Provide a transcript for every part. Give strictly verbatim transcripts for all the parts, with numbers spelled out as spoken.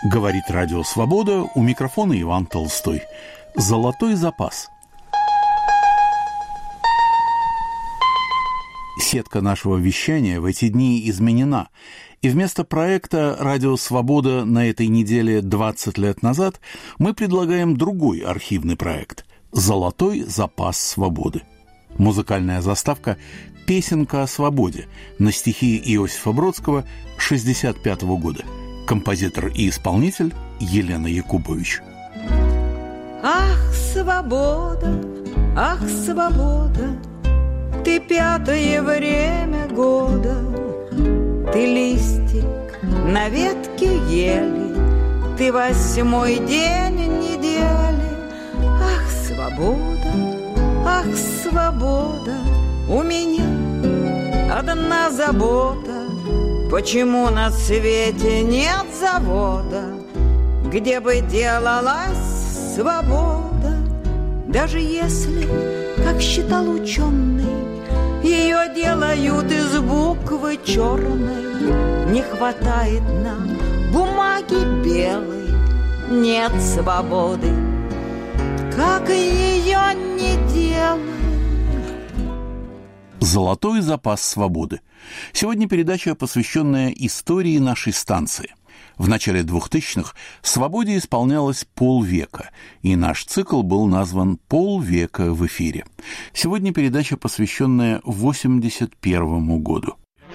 Говорит Радио Свобода, у микрофона Иван Толстой. Золотой запас. Сетка нашего вещания в эти дни изменена, и вместо проекта «Радио Свобода» на этой неделе двадцать лет назад мы предлагаем другой архивный проект «Золотой запас свободы». Музыкальная заставка «Песенка о свободе» на стихи Иосифа Бродского шестьдесят пятого года. Композитор и исполнитель Елена Якубович. Ах, свобода, ах, свобода, ты пятое время года, ты листик на ветке ели, ты восьмой день недели. Ах, свобода, ах, свобода, у меня одна забота. Почему на свете нет завода, где бы делалась свобода? Даже если, как считал ученый, ее делают из буквы черной, не хватает нам бумаги белой, нет свободы, как ее не делай. «Золотой запас свободы». Сегодня передача, посвященная истории нашей станции. В начале двухтысячных «Свободе» исполнялось полвека, и наш цикл был назван «Полвека в эфире». Сегодня передача, посвященная восемьдесят первому году.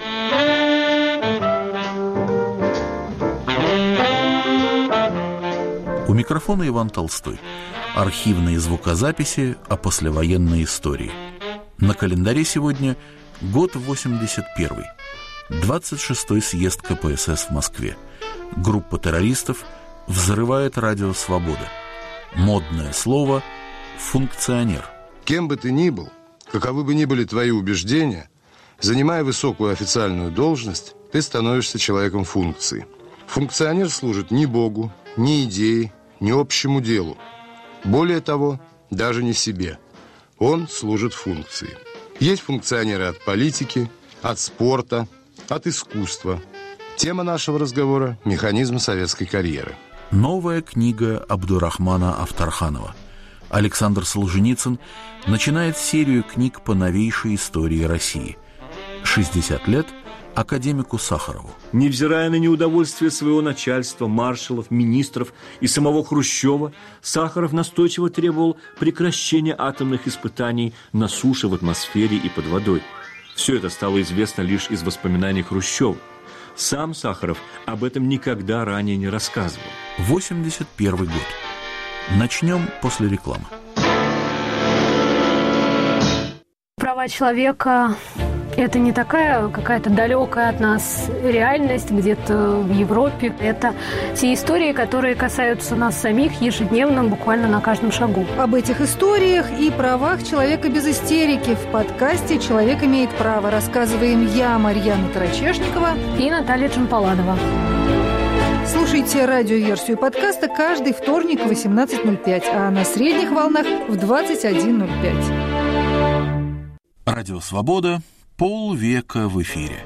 У микрофона Иван Толстой. Архивные звукозаписи о послевоенной истории. На календаре сегодня год восемьдесят первый, двадцать шестой съезд ка пэ эс эс в Москве. Группа террористов взрывает Радио Свобода. Модное слово «функционер». Кем бы ты ни был, каковы бы ни были твои убеждения, занимая высокую официальную должность, ты становишься человеком функции. Функционер служит ни Богу, ни идее, ни общему делу. Более того, даже не себе. Он служит функции. Есть функционеры от политики, от спорта, от искусства. Тема нашего разговора – механизм советской карьеры. Новая книга Абдурахмана Афтарханова. Александр Солженицын начинает серию книг по новейшей истории России. шестьдесят лет академику Сахарову. Невзирая на неудовольствие своего начальства, маршалов, министров и самого Хрущева, Сахаров настойчиво требовал прекращения атомных испытаний на суше, в атмосфере и под водой. Все это стало известно лишь из воспоминаний Хрущева. Сам Сахаров об этом никогда ранее не рассказывал. восемьдесят первый год. Начнем после рекламы. Права человека – это не такая какая-то далекая от нас реальность где-то в Европе. Это те истории, которые касаются нас самих ежедневно, буквально на каждом шагу. Об этих историях и правах человека без истерики в подкасте «Человек имеет право» рассказываем я, Марьяна Тарачешникова и Наталья Джампаладова. Слушайте радиоверсию подкаста каждый вторник в восемнадцать ноль пять, а на средних волнах в двадцать один ноль пять. Радио Свобода. Полвека в эфире.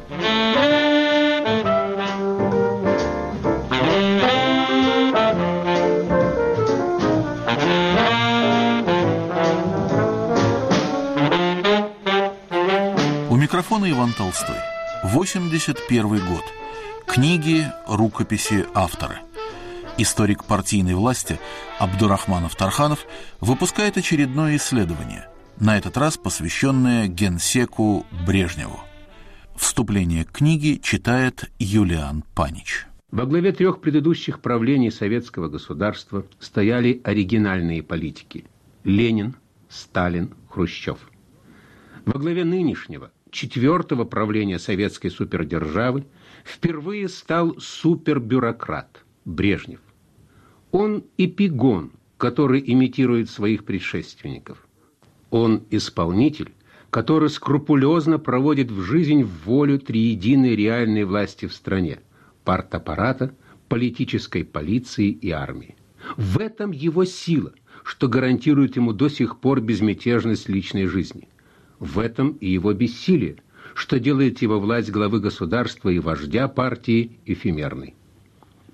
У микрофона Иван Толстой. восемьдесят первый год. Книги, рукописи, авторы. Историк партийной власти Абдурахман Афтарханов выпускает очередное исследование, на этот раз посвященное генсеку Брежневу. Вступление к книге читает Юлиан Панич. Во главе трех предыдущих правлений советского государства стояли оригинальные политики – Ленин, Сталин, Хрущев. Во главе нынешнего, четвертого правления советской супердержавы впервые стал супербюрократ Брежнев. Он эпигон, который имитирует своих предшественников. Он исполнитель, который скрупулезно проводит в жизнь волю триединой реальной власти в стране – партаппарата, политической полиции и армии. В этом его сила, что гарантирует ему до сих пор безмятежность личной жизни. В этом и его бессилие, что делает его власть главы государства и вождя партии эфемерной.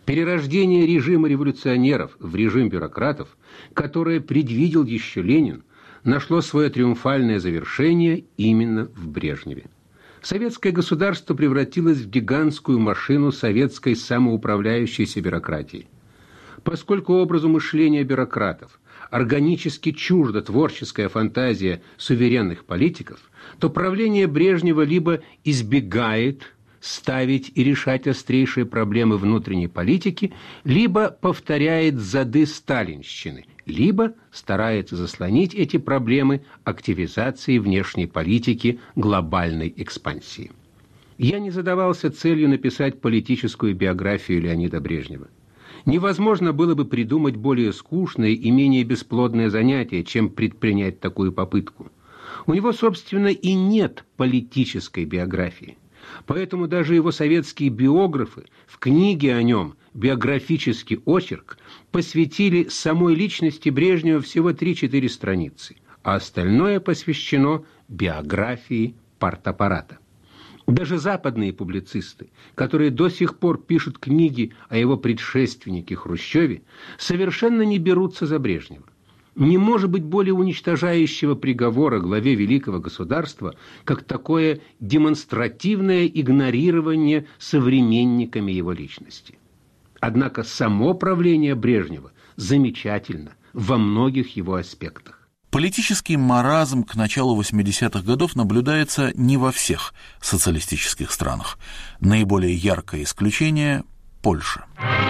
Перерождение режима революционеров в режим бюрократов, которое предвидел еще Ленин, нашло свое триумфальное завершение именно в Брежневе. Советское государство превратилось в гигантскую машину советской самоуправляющейся бюрократии. Поскольку образу мышления бюрократов органически чужда творческая фантазия суверенных политиков, то правление Брежнева либо избегает ставить и решать острейшие проблемы внутренней политики, либо повторяет зады сталинщины, либо старается заслонить эти проблемы активизацией внешней политики глобальной экспансии. Я не задавался целью написать политическую биографию Леонида Брежнева. Невозможно было бы придумать более скучное и менее бесплодное занятие, чем предпринять такую попытку. У него, собственно, и нет политической биографии. Поэтому даже его советские биографы в книге о нем «Биографический очерк» посвятили самой личности Брежнева всего три-четыре страницы, а остальное посвящено биографии партаппарата. Даже западные публицисты, которые до сих пор пишут книги о его предшественнике Хрущеве, совершенно не берутся за Брежнева. Не может быть более уничтожающего приговора главе великого государства, как такое демонстративное игнорирование современниками его личности. Однако само правление Брежнева замечательно во многих его аспектах. Политический маразм к началу восьмидесятых годов наблюдается не во всех социалистических странах. Наиболее яркое исключение – Польша.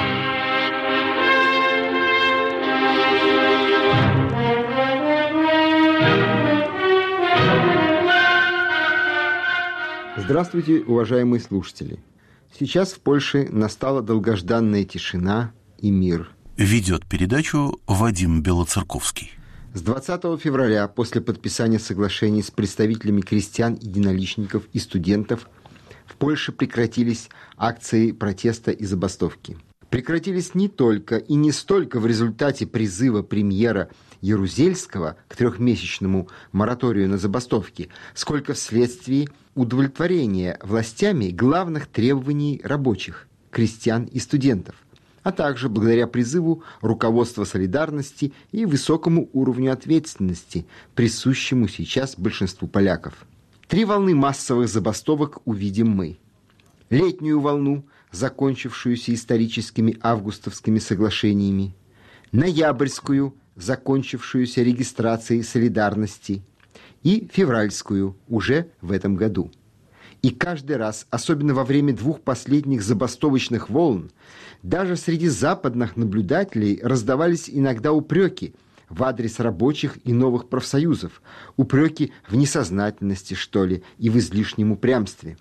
Здравствуйте, уважаемые слушатели! Сейчас в Польше настала долгожданная тишина и мир. Ведет передачу Вадим Белоцерковский. С двадцатого февраля, после подписания соглашений с представителями крестьян, единоличников и студентов, в Польше прекратились акции протеста и забастовки. Прекратились не только и не столько в результате призыва премьера Ярузельского к трехмесячному мораторию на забастовки, сколько вследствие удовлетворения властями главных требований рабочих, крестьян и студентов, а также благодаря призыву руководства солидарности и высокому уровню ответственности, присущему сейчас большинству поляков. Три волны массовых забастовок увидим мы. Летнюю волну, закончившуюся историческими августовскими соглашениями, ноябрьскую, закончившуюся регистрацией солидарности, и февральскую, уже в этом году. И каждый раз, особенно во время двух последних забастовочных волн, даже среди западных наблюдателей раздавались иногда упреки в адрес рабочих и новых профсоюзов, упреки в несознательности, что ли, и в излишнем упрямстве.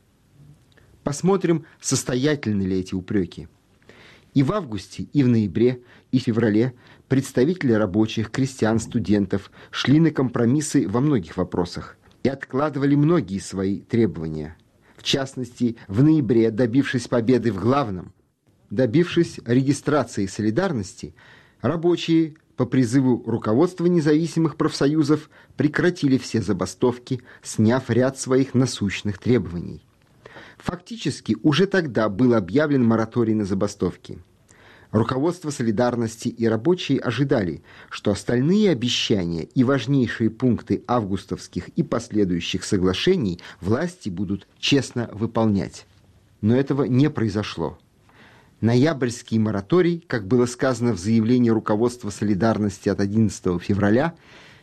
Посмотрим, состоятельны ли эти упреки. И в августе, и в ноябре, и феврале представители рабочих, крестьян, студентов шли на компромиссы во многих вопросах и откладывали многие свои требования. В частности, в ноябре, добившись победы в главном, добившись регистрации солидарности, рабочие по призыву руководства независимых профсоюзов прекратили все забастовки, сняв ряд своих насущных требований. Фактически, уже тогда был объявлен мораторий на забастовки. Руководство солидарности и рабочие ожидали, что остальные обещания и важнейшие пункты августовских и последующих соглашений власти будут честно выполнять. Но этого не произошло. Ноябрьский мораторий, как было сказано в заявлении руководства солидарности от одиннадцатого февраля,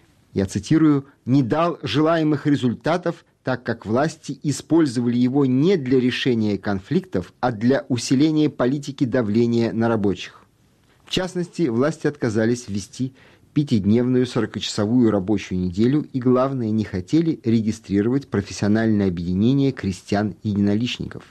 я цитирую, «не дал желаемых результатов, так как власти использовали его не для решения конфликтов, а для усиления политики давления на рабочих». В частности, власти отказались ввести пятидневную сорокачасовую рабочую неделю и, главное, не хотели регистрировать профессиональное объединение крестьян-единоличников.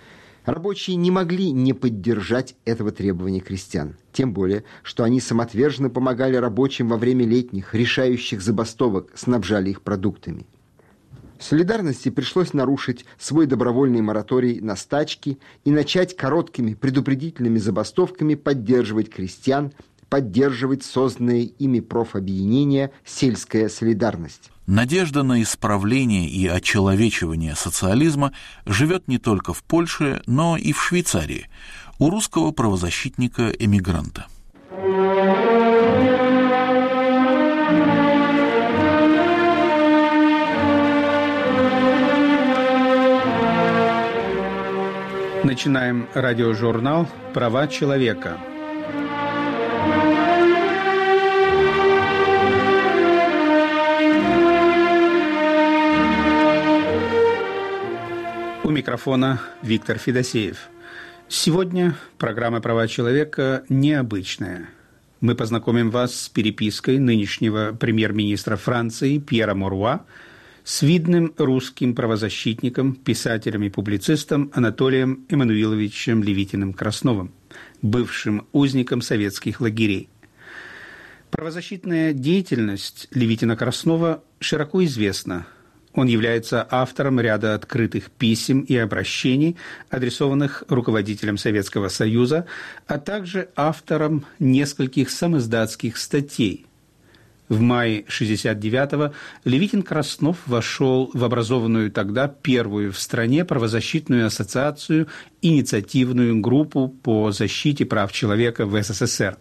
Рабочие не могли не поддержать этого требования крестьян, тем более, что они самоотверженно помогали рабочим во время летних, решающих забастовок, снабжали их продуктами. Солидарности пришлось нарушить свой добровольный мораторий на стачки и начать короткими предупредительными забастовками поддерживать крестьян, поддерживать созданные ими профобъединения «Сельская солидарность». Надежда на исправление и очеловечивание социализма живет не только в Польше, но и в Швейцарии у русского правозащитника-эмигранта. Начинаем радиожурнал «Права человека». У микрофона Виктор Федосеев. Сегодня программа «Права человека» необычная. Мы познакомим вас с перепиской нынешнего премьер-министра Франции Пьера Моруа с видным русским правозащитником, писателем и публицистом Анатолием Эммануиловичем Левитиным-Красновым, бывшим узником советских лагерей. Правозащитная деятельность Левитина-Краснова широко известна. Он является автором ряда открытых писем и обращений, адресованных руководителям Советского Союза, а также автором нескольких самиздатских статей. В мае шестьдесят девятого Левитин-Краснов вошел в образованную тогда первую в стране правозащитную ассоциацию, инициативную группу по защите прав человека в СССР.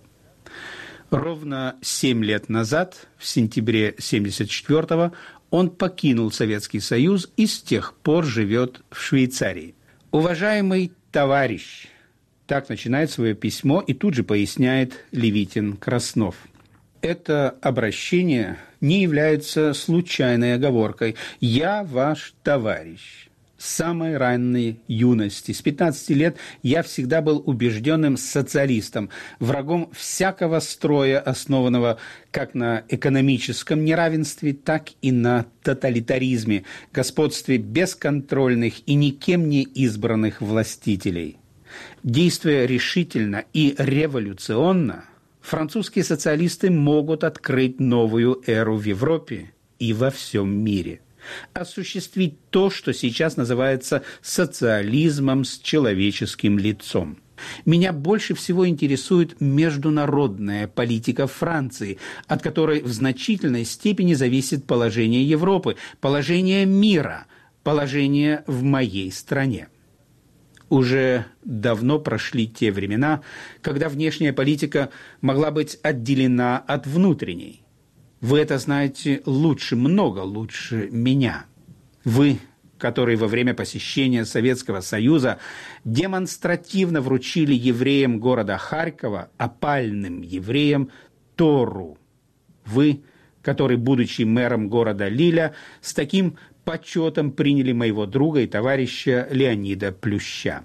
Ровно семь лет назад, в сентябре семьдесят четвёртого, он покинул Советский Союз и с тех пор живет в Швейцарии. «Уважаемый товарищ», так начинает свое письмо и тут же поясняет Левитин-Краснов. Это обращение не является случайной оговоркой. «Я ваш товарищ». С самой ранней юности, с пятнадцати лет, я всегда был убежденным социалистом, врагом всякого строя, основанного как на экономическом неравенстве, так и на тоталитаризме, господстве бесконтрольных и никем не избранных властителей. Действуя решительно и революционно, французские социалисты могут открыть новую эру в Европе и во всем мире. Осуществить то, что сейчас называется социализмом с человеческим лицом. Меня больше всего интересует международная политика Франции, от которой в значительной степени зависит положение Европы, положение мира, положение в моей стране. Уже давно прошли те времена, когда внешняя политика могла быть отделена от внутренней. Вы это знаете лучше, много лучше меня. Вы, который во время посещения Советского Союза демонстративно вручили евреям города Харькова, опальным евреям, Тору. Вы, который, будучи мэром города Лиля, с таким почетом приняли моего друга и товарища Леонида Плюща.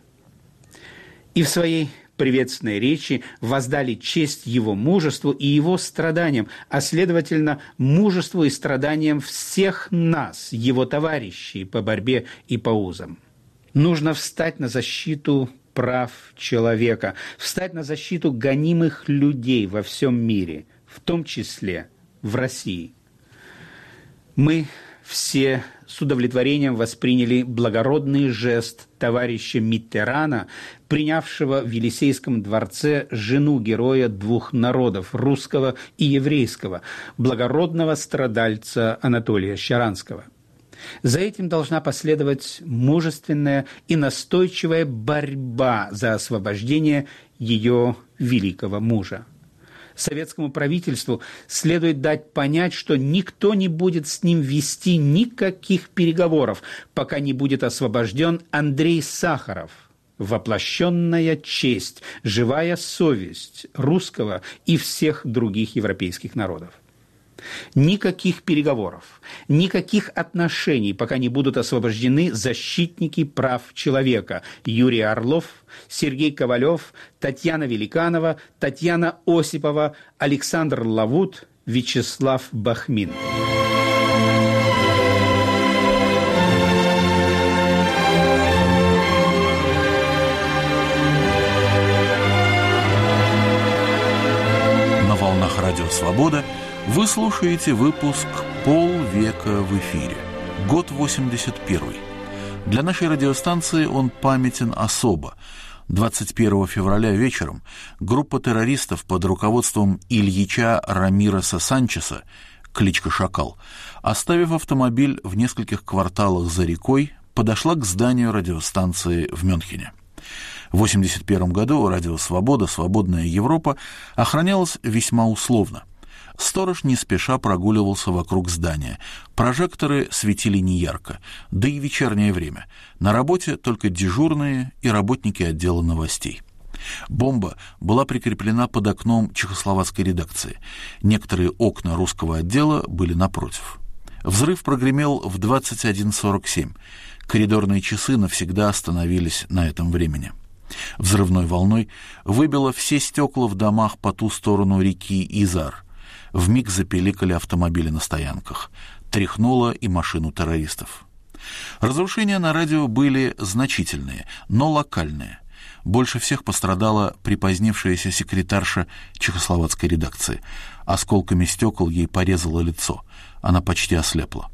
И в своей приветственной речи воздали честь его мужеству и его страданиям, а, следовательно, мужеству и страданиям всех нас, его товарищей по борьбе и по узам. Нужно встать на защиту прав человека, встать на защиту гонимых людей во всем мире, в том числе в России. Мы все с удовлетворением восприняли благородный жест товарища Миттерана, принявшего в Елисейском дворце жену героя двух народов, русского и еврейского, благородного страдальца Анатолия Щаранского. За этим должна последовать мужественная и настойчивая борьба за освобождение ее великого мужа. Советскому правительству следует дать понять, что никто не будет с ним вести никаких переговоров, пока не будет освобожден Андрей Сахаров, воплощенная честь, живая совесть русского и всех других европейских народов. Никаких переговоров, никаких отношений, пока не будут освобождены защитники прав человека Юрий Орлов, Сергей Ковалев, Татьяна Великанова, Татьяна Осипова, Александр Лавут, Вячеслав Бахмин. На волнах Радио Свобода вы слушаете выпуск «Полвека в эфире». Год восемьдесят первый. Для нашей радиостанции он памятен особо. двадцать первого февраля вечером группа террористов под руководством Ильича Рамиреса Санчеса, кличка «Шакал», оставив автомобиль в нескольких кварталах за рекой, подошла к зданию радиостанции в Мюнхене. В восемьдесят первом году радио «Свобода», «Свободная Европа» охранялось весьма условно. Сторож не спеша прогуливался вокруг здания. Прожекторы светили неярко, да и вечернее время. На работе только дежурные и работники отдела новостей. Бомба была прикреплена под окном чехословацкой редакции. Некоторые окна русского отдела были напротив. Взрыв прогремел в двадцать один сорок семь. Коридорные часы навсегда остановились на этом времени. Взрывной волной выбило все стекла в домах по ту сторону реки Изар. Вмиг запеликали автомобили на стоянках. Тряхнуло и машину террористов. Разрушения на радио были значительные, но локальные. Больше всех пострадала припозднившаяся секретарша чехословацкой редакции. Осколками стекол ей порезало лицо. Она почти ослепла.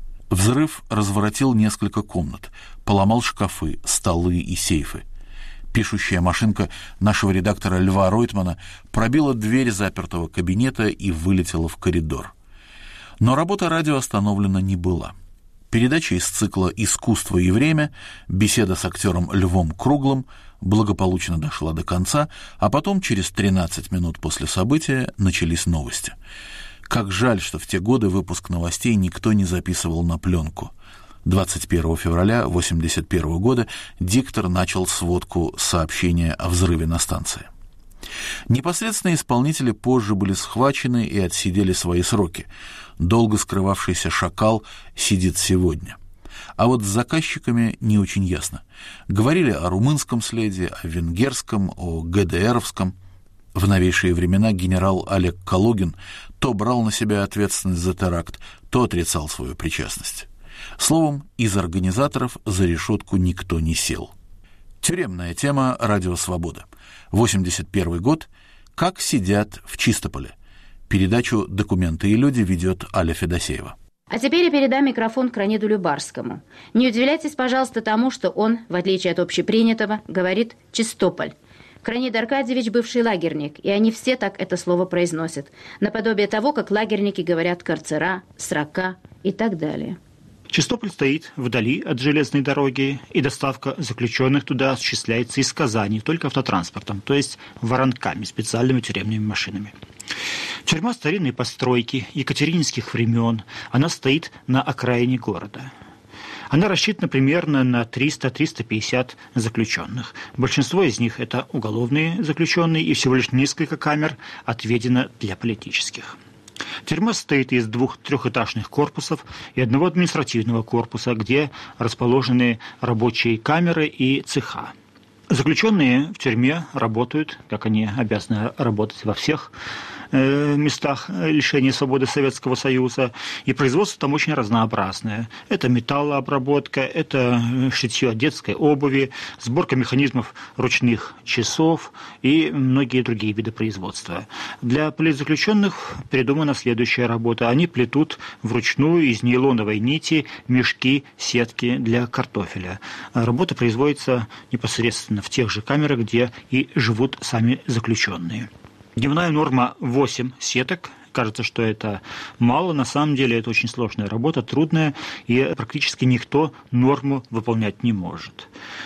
Взрыв разворотил несколько комнат, поломал шкафы, столы и сейфы. Пишущая машинка нашего редактора Льва Ройтмана пробила дверь запертого кабинета и вылетела в коридор. Но работа радио остановлена не была. Передача из цикла «Искусство и время», беседа с актером Львом Круглым, благополучно дошла до конца, а потом, через тринадцать минут после события, начались новости. Как жаль, что в те годы выпуск новостей никто не записывал на пленку. двадцать первого февраля восемьдесят первого года диктор начал сводку сообщения о взрыве на станции. Непосредственные исполнители позже были схвачены и отсидели свои сроки. Долго скрывавшийся «Шакал» сидит сегодня. А вот с заказчиками не очень ясно. Говорили о румынском следе, о венгерском, о ГДРовском. В новейшие времена генерал Олег Калугин то брал на себя ответственность за теракт, то отрицал свою причастность. Словом, из организаторов за решетку никто не сел. Тюремная тема «Радио Свобода». восемьдесят первый год. Как сидят в Чистополе. Передачу «Документы и люди» ведет Аля Федосеева. А теперь я передам микрофон Краниду Любарскому. Не удивляйтесь, пожалуйста, тому, что он, в отличие от общепринятого, говорит «Чистополь». Кранид Аркадьевич бывший лагерник, и они все так это слово произносят, наподобие того, как лагерники говорят «карцера», «срока» и так далее. Чистополь стоит вдали от железной дороги, и доставка заключенных туда осуществляется из Казани только автотранспортом, то есть воронками, специальными тюремными машинами. Тюрьма старинной постройки, екатерининских времен, она стоит на окраине города. Она рассчитана примерно на триста - триста пятьдесят заключенных. Большинство из них – это уголовные заключенные, и всего лишь несколько камер отведено для политических. Тюрьма состоит из двух трехэтажных корпусов и одного административного корпуса, где расположены рабочие камеры и цеха. Заключенные в тюрьме работают, как они обязаны работать во всех э, местах лишения свободы Советского Союза, и производство там очень разнообразное. Это металлообработка, это шитье детской обуви, сборка механизмов ручных часов и многие другие виды производства. Для политзаключенных придумана следующая работа. Они плетут вручную из нейлоновой нити мешки, сетки для картофеля. Работа производится непосредственно в тех же камерах, где и живут сами заключенные. Дневная норма восемь сеток. Кажется, что это мало. На самом деле это очень сложная работа, трудная, и практически никто норму выполнять не может.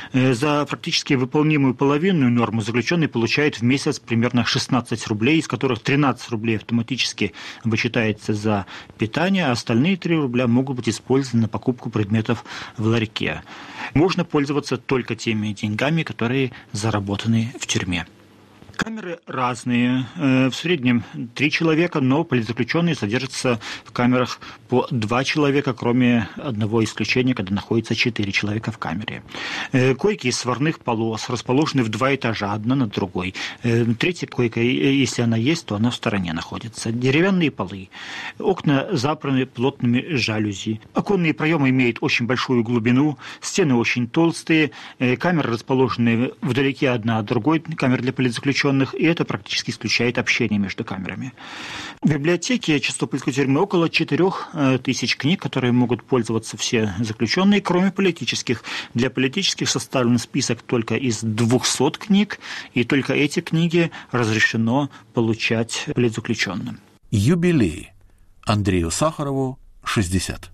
За практически выполнимую половинную норму заключенный получает в месяц примерно шестнадцать рублей, из которых тринадцать рублей автоматически вычитается за питание, а остальные три рубля могут быть использованы на покупку предметов в ларьке. Можно пользоваться только теми деньгами, которые заработаны в тюрьме. Камеры разные. В среднем три человека, но политзаключенные содержатся в камерах по два человека, кроме одного исключения, когда находится четыре человека в камере. Койки из сварных полос расположены в два этажа, одна над другой. Третья койка, если она есть, то она в стороне находится. Деревянные полы. Окна запраны плотными жалюзи. Оконные проемы имеют очень большую глубину, стены очень толстые. Камеры расположены вдалеке одна от другой, камеры для политзаключенных. заключенных, и это практически исключает общение между камерами. В библиотеке Чистопольской тюрьмы около четырех тысяч книг, которые могут пользоваться все заключенные, кроме политических. Для политических составлен список только из двухсот книг, и только эти книги разрешено получать политзаключенным. Юбилей. Андрею Сахарову шестьдесят.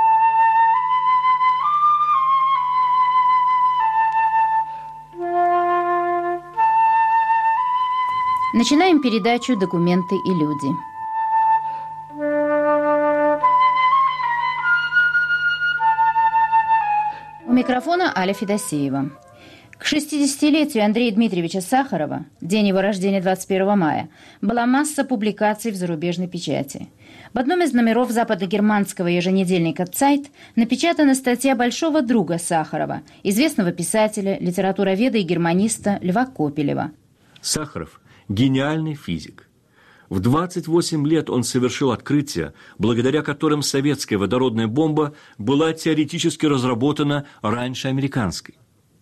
Начинаем передачу «Документы и люди». У микрофона Аля Федосеева. К шестидесятилетию Андрея Дмитриевича Сахарова, день его рождения двадцать первого мая, была масса публикаций в зарубежной печати. В одном из номеров западногерманского еженедельника «Цайт» напечатана статья большого друга Сахарова, известного писателя, литературоведа и германиста Льва Копелева. Сахаров – гениальный физик. В двадцать восемь лет он совершил открытия, благодаря которым советская водородная бомба была теоретически разработана раньше американской.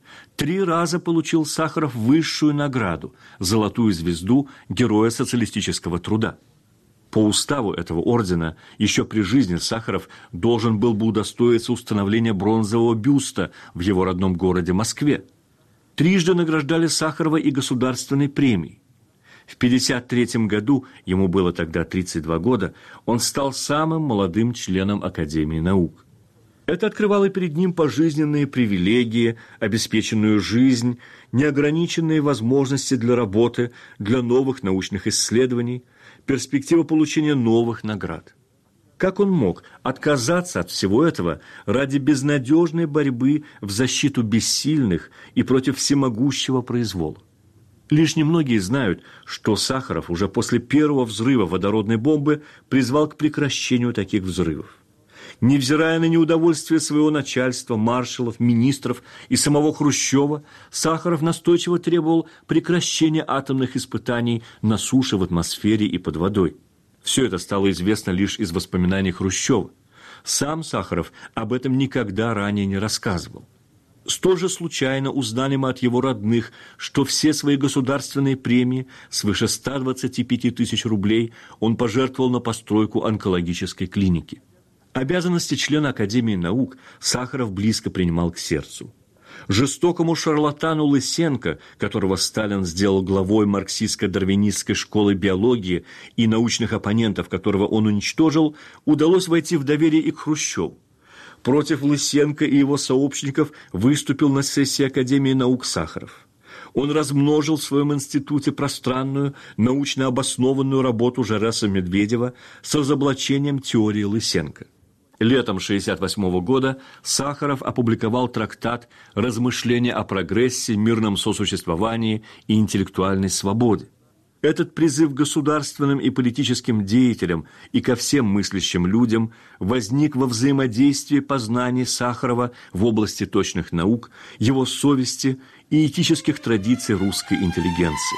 Три раза получил Сахаров высшую награду – золотую звезду Героя социалистического труда. По уставу этого ордена еще при жизни Сахаров должен был бы удостоиться установления бронзового бюста в его родном городе Москве. Трижды награждали Сахарова и государственной премией. В пятьдесят третьем году, ему было тогда тридцать два года, он стал самым молодым членом Академии наук. Это открывало перед ним пожизненные привилегии, обеспеченную жизнь, неограниченные возможности для работы, для новых научных исследований, перспектива получения новых наград. Как он мог отказаться от всего этого ради безнадежной борьбы в защиту бессильных и против всемогущего произвола? Лишь немногие знают, что Сахаров уже после первого взрыва водородной бомбы призвал к прекращению таких взрывов. Невзирая на неудовольствие своего начальства, маршалов, министров и самого Хрущева, Сахаров настойчиво требовал прекращения атомных испытаний на суше, в атмосфере и под водой. Все это стало известно лишь из воспоминаний Хрущева. Сам Сахаров об этом никогда ранее не рассказывал. Столь же случайно узнали мы от его родных, что все свои государственные премии, свыше ста двадцати пяти тысяч рублей, он пожертвовал на постройку онкологической клиники. Обязанности члена Академии наук Сахаров близко принимал к сердцу. Жестокому шарлатану Лысенко, которого Сталин сделал главой марксистско-дарвинистской школы биологии и научных оппонентов которого он уничтожил, удалось войти в доверие и к Хрущеву. Против Лысенко и его сообщников выступил на сессии Академии наук Сахаров. Он размножил в своем институте пространную, научно обоснованную работу Жареса Медведева с разоблачением теории Лысенко. Летом шестьдесят восьмого года Сахаров опубликовал трактат «Размышления о прогрессе, мирном сосуществовании и интеллектуальной свободе». Этот призыв к государственным и политическим деятелям и ко всем мыслящим людям возник во взаимодействии познаний Сахарова в области точных наук, его совести и этических традиций русской интеллигенции.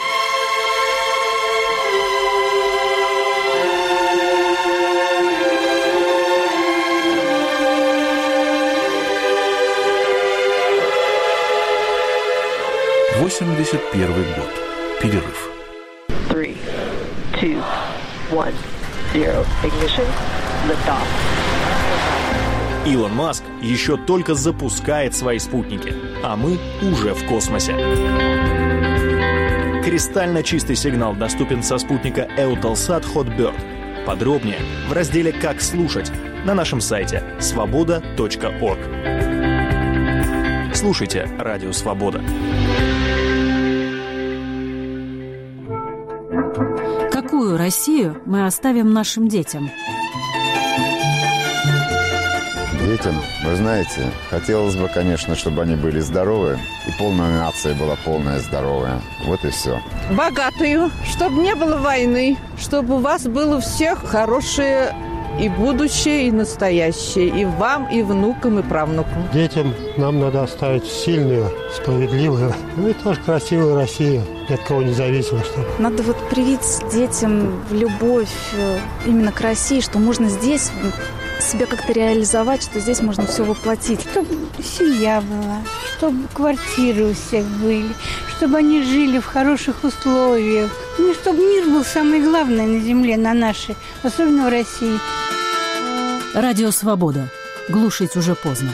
восемьдесят первый год. Перерыв. Three, two, one, zero. Ignition. Liftoff. Илон Маск еще только запускает свои спутники, а мы уже в космосе. Кристально чистый сигнал доступен со спутника Eutelsat Hotbird. Подробнее в разделе «Как слушать» на нашем сайте свобода точка орг. Слушайте Радио Свобода. Какую Россию мы оставим нашим детям? Детям, вы знаете, хотелось бы, конечно, чтобы они были здоровы, и полная нация была полная здоровая. Вот и все. Богатую, чтобы не было войны, чтобы у вас было всех хорошее и будущее, и настоящее, и вам, и внукам, и правнукам. Детям нам надо оставить сильную, справедливую, ну и тоже красивую Россию, ни от кого не зависимо. Чтобы... Надо вот привить детям любовь именно к России, что можно здесь себя как-то реализовать, что здесь можно все воплотить. Чтобы семья была, чтобы квартиры у всех были, чтобы они жили в хороших условиях. Ну, чтобы мир был самый главный на земле, на нашей, особенно в России. Радио «Свобода». Глушить уже поздно.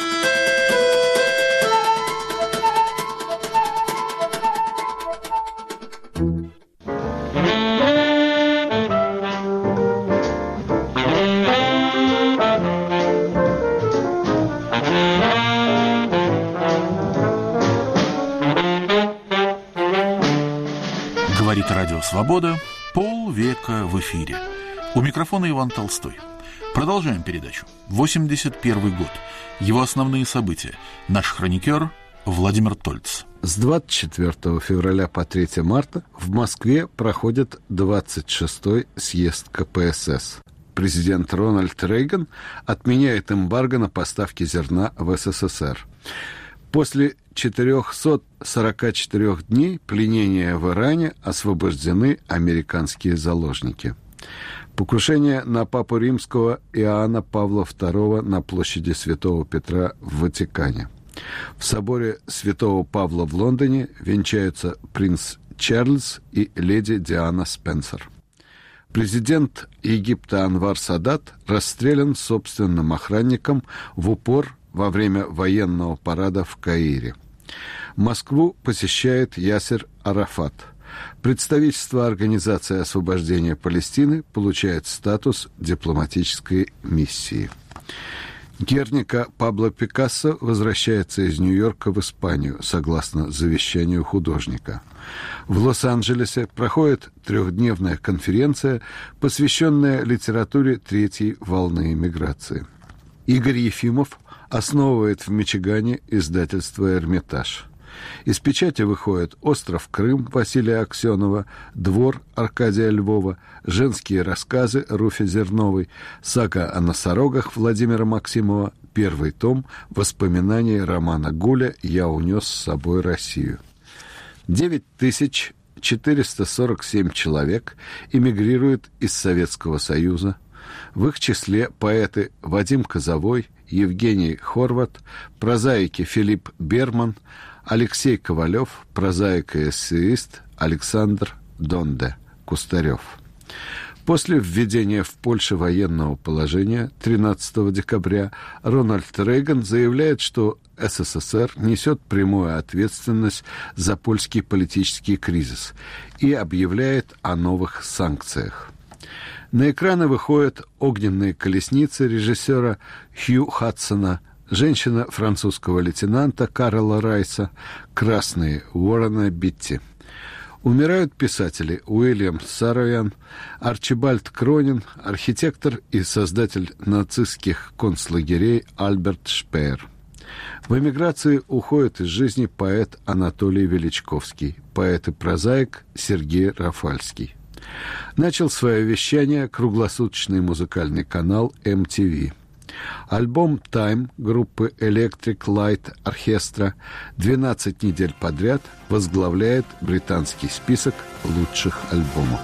Говорит Радио «Свобода». Полвека в эфире. У микрофона Иван Толстой. Продолжаем передачу. восемьдесят первый год. Его основные события. Наш хроникер Владимир Тольц. С двадцать четвёртого февраля по третьего марта в Москве проходит двадцать шестой съезд ка пэ эс эс. Президент Рональд Рейган отменяет эмбарго на поставки зерна в эс эс эс эр. После четырехсот сорока четырёх дней пленения в Иране освобождены американские заложники. Покушение на папу римского Иоанна Павла второго на площади Святого Петра в Ватикане. В соборе Святого Павла в Лондоне венчаются принц Чарльз и леди Диана Спенсер. Президент Египта Анвар Садат расстрелян собственным охранником в упор во время военного парада в Каире. Москву посещает Ясер Арафат. Представительство Организации освобождения Палестины получает статус дипломатической миссии. Герника Пабло Пикассо возвращается из Нью-Йорка в Испанию, согласно завещанию художника. В Лос-Анджелесе проходит трехдневная конференция, посвященная литературе третьей волны эмиграции. Игорь Ефимов основывает в Мичигане издательство «Эрмитаж». Из печати выходят «Остров Крым» Василия Аксенова, «Двор» Аркадия Львова, «Женские рассказы» Руфи Зерновой, «Сага о носорогах» Владимира Максимова, первый том «Воспоминания Романа Гуля «Я унес с собой Россию». девять тысяч четыреста сорок семь человек эмигрируют из Советского Союза. В их числе поэты Вадим Козовой, Евгений Хорват, прозаики Филипп Берман, Алексей Ковалев, прозаик и эссеист Александр Донде Кустарев. После введения в Польше военного положения тринадцатого декабря Рональд Рейган заявляет, что эс эс эс эр несет прямую ответственность за польский политический кризис и объявляет о новых санкциях. На экраны выходят «Огненные колесницы» режиссера Хью Хадсона, «Женщина французского лейтенанта» Карла Райса, «Красные» Уоррена Битти. Умирают писатели Уильям Сароян, Арчибальд Кронин, архитектор и создатель нацистских концлагерей Альберт Шпеер. В эмиграции уходит из жизни поэт Анатолий Величковский, поэт и прозаик Сергей Рафальский. Начал свое вещание круглосуточный музыкальный канал эм ти ви. Альбом «Time» группы Electric Light Orchestra двенадцать недель подряд возглавляет британский список лучших альбомов.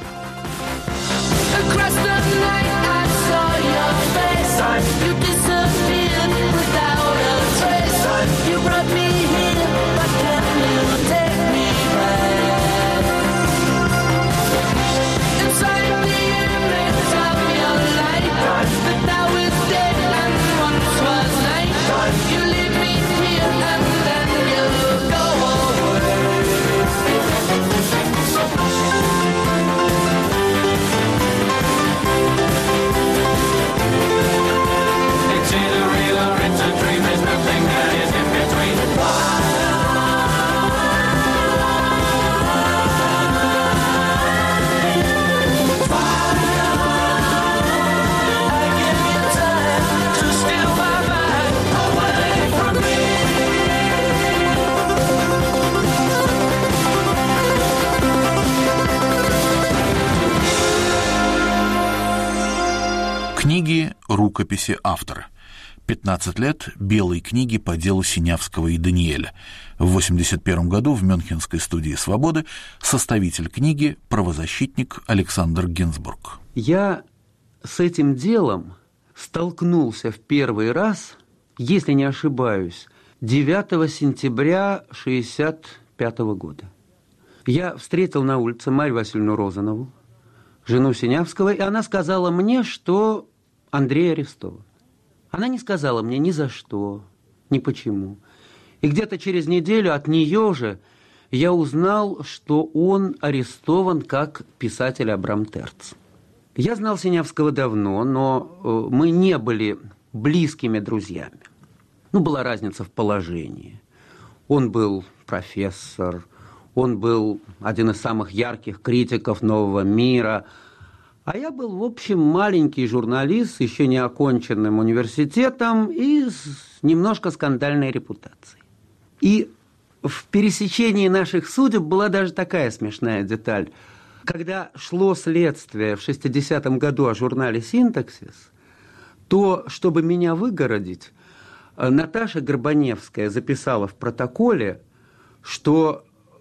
Книги, рукописи автора. пятнадцать лет белой книги по делу Синявского и Даниэля. В восемьдесят первом году в Мюнхенской студии «Свободы» составитель книги, правозащитник Александр Гинзбург. Я с этим делом столкнулся в первый раз, если не ошибаюсь, девятого сентября шестьдесят пятого года. Я встретил на улице Марью Васильевну Розанову, жену Синявского, и она сказала мне, что Андрей арестован. Она не сказала мне ни за что, ни почему. И где-то через неделю от нее же я узнал, что он арестован как писатель Абрам Терц. Я знал Синявского давно, но мы не были близкими друзьями. Ну, была разница в положении. Он был профессор, он был один из самых ярких критиков нового мира, а я был, в общем, маленький журналист с еще не оконченным университетом и с немножко скандальной репутацией. И в пересечении наших судеб была даже такая смешная деталь. Когда шло следствие в шестидесятом году о журнале «Синтаксис», то, чтобы меня выгородить, Наташа Горбаневская записала в протоколе, что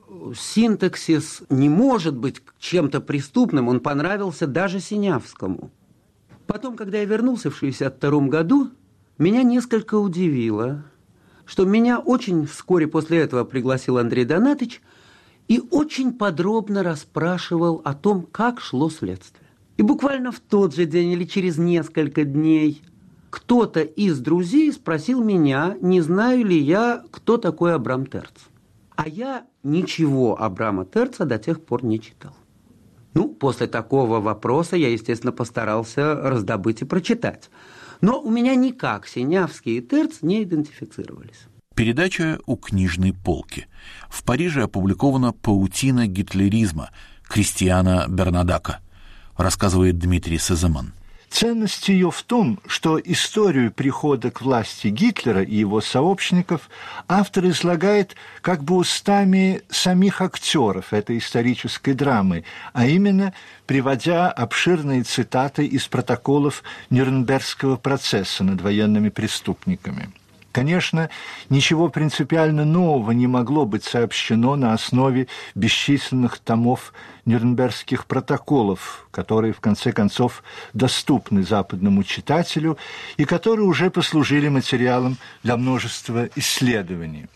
«Синтаксис» не может быть чем-то преступным, он понравился даже Синявскому. Потом, когда я вернулся в шестьдесят втором году, меня несколько удивило, что меня очень вскоре после этого пригласил Андрей Донатович и очень подробно расспрашивал о том, как шло следствие. И буквально в тот же день или через несколько дней кто-то из друзей спросил меня, не знаю ли я, кто такой Абрам Терц. А я ничего Абрама Терца до тех пор не читал. Ну, после такого вопроса я, естественно, постарался раздобыть и прочитать. Но у меня никак Синявский и Терц не идентифицировались. Передача «У книжной полки». В Париже опубликована «Паутина гитлеризма» Кристиана Бернадака, рассказывает Дмитрий Сазаман. Ценность ее в том, что историю прихода к власти Гитлера и его сообщников автор излагает как бы устами самих актеров этой исторической драмы, а именно приводя обширные цитаты из протоколов Нюрнбергского процесса над военными преступниками. Конечно, ничего принципиально нового не могло быть сообщено на основе бесчисленных томов Нюрнбергских протоколов, которые, в конце концов, доступны западному читателю и которые уже послужили материалом для множества исследований.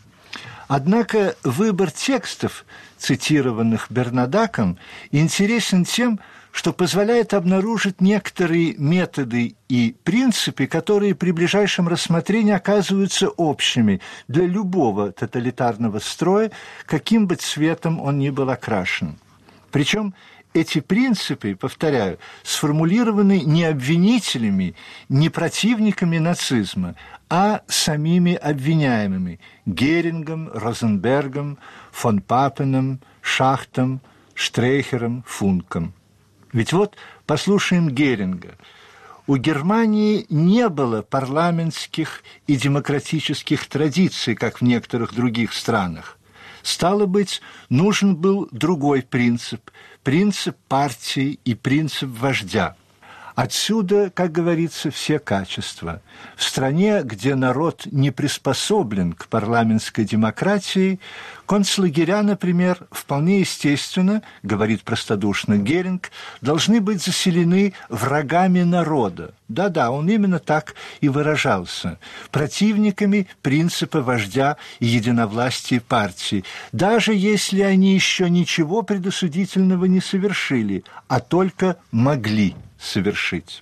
Однако выбор текстов, цитированных Бернадаком, интересен тем, что позволяет обнаружить некоторые методы и принципы, которые при ближайшем рассмотрении оказываются общими для любого тоталитарного строя, каким бы цветом он ни был окрашен. Причем эти принципы, повторяю, сформулированы не обвинителями, не противниками нацизма, а самими обвиняемыми – Герингом, Розенбергом, фон Папеном, Шахтом, Штрейхером, Функом. Ведь вот послушаем Геринга. У Германии не было парламентских и демократических традиций, как в некоторых других странах. Стало быть, нужен был другой принцип – принцип партии и принцип вождя. Отсюда, как говорится, все качества. В стране, где народ не приспособлен к парламентской демократии, концлагеря, например, вполне естественно, говорит простодушно Геринг, должны быть заселены врагами народа. Да-да, он именно так и выражался. Противниками принципа вождя и единовластия партии, даже если они еще ничего предосудительного не совершили, а только могли совершить.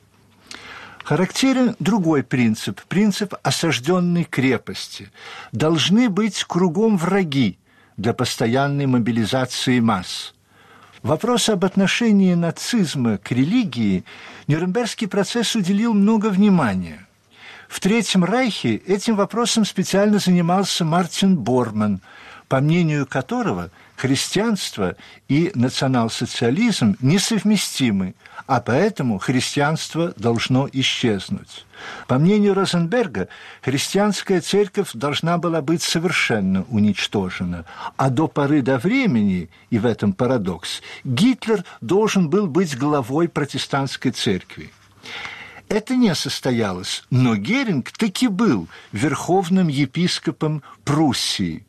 Характерен другой принцип, принцип осажденной крепости. Должны быть кругом враги для постоянной мобилизации масс. Вопрос об отношении нацизма к религии Нюрнбергский процесс уделил много внимания. В Третьем Райхе этим вопросом специально занимался Мартин Борман, по мнению которого христианство и национал-социализм несовместимы, а поэтому христианство должно исчезнуть. По мнению Розенберга, христианская церковь должна была быть совершенно уничтожена, а до поры до времени, и в этом парадокс, Гитлер должен был быть главой протестантской церкви. Это не состоялось, но Геринг таки был верховным епископом Пруссии.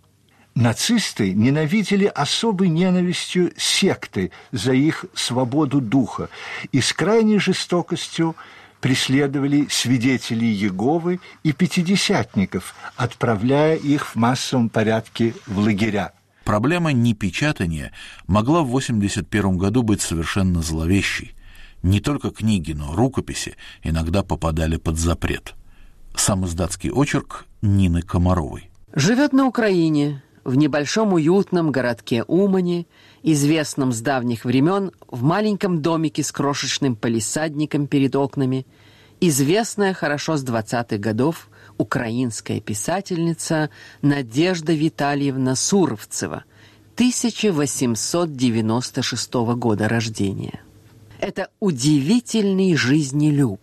Нацисты ненавидели особой ненавистью секты за их свободу духа и с крайней жестокостью преследовали свидетелей Иеговы и пятидесятников, отправляя их в массовом порядке в лагеря. Проблема непечатания могла в восемьдесят первом году быть совершенно зловещей. Не только книги, но рукописи иногда попадали под запрет. Сам издатский очерк Нины Комаровой. Живет на Украине, в небольшом уютном городке Умани, известном с давних времен, в маленьком домике с крошечным палисадником перед окнами, известная хорошо с двадцатых годов украинская писательница Надежда Витальевна Суровцева, тысяча восемьсот девяносто шестого года рождения. Это удивительный жизнелюб.